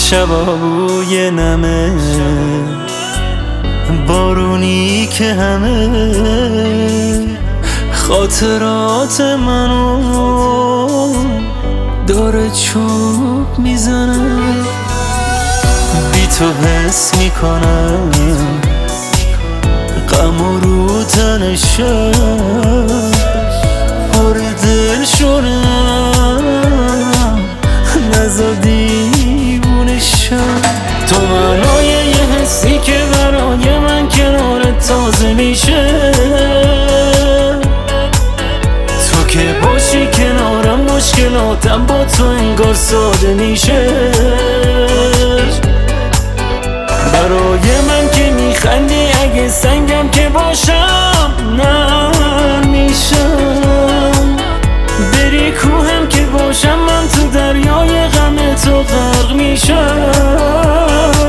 شبا بوی نمه بارونی که همه خاطرات منو داره چوب میزنه. بی تو حس میکنم غم و رو تنشم پر دل شدم نزا دیوونشم. تو معنای یه حسی که برای من کنارت تازه میشه. تو که باشی کنارم مشکلاتم با تو انگار ساده میشه. برای من که میخندی اگه سنگم که باشم نرم میشم. بری کوهم که باشم من تو دریای غم تو غرق میشم.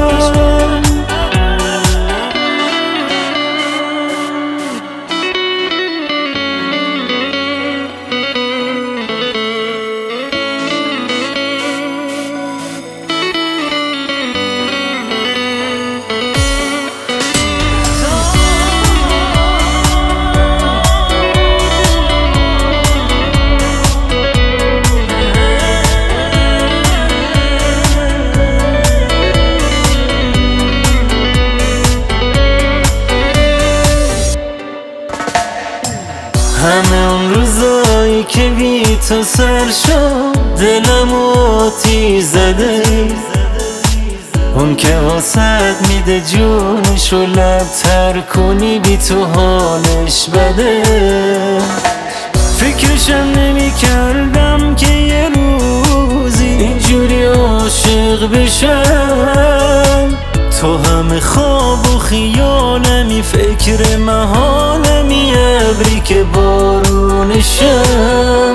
همه اون روزایی که بی تو سر شد دلم آتیش زده. اون که واسد میده جونشو لب تر کنی بی تو حالش بده. فکرشم نمی کردم که یه روزی اینجوری عاشق بشم. تو همه خواب و خیالمی فکر محالمی ابری که بارونشم.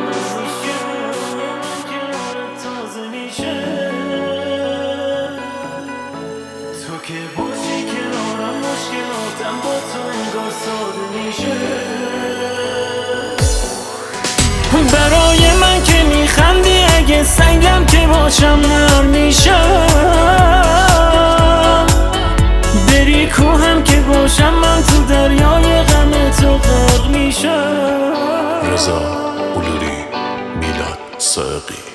تو که باشی کنارم مشکلاتم با تو انگار ساده میشه. برای من که میخندی اگه سنگم که باشم نرم میشم. بری کوهم که باشم من تو دریای غم تو غرق میشم. رضا بلوری، میلاد صادقی.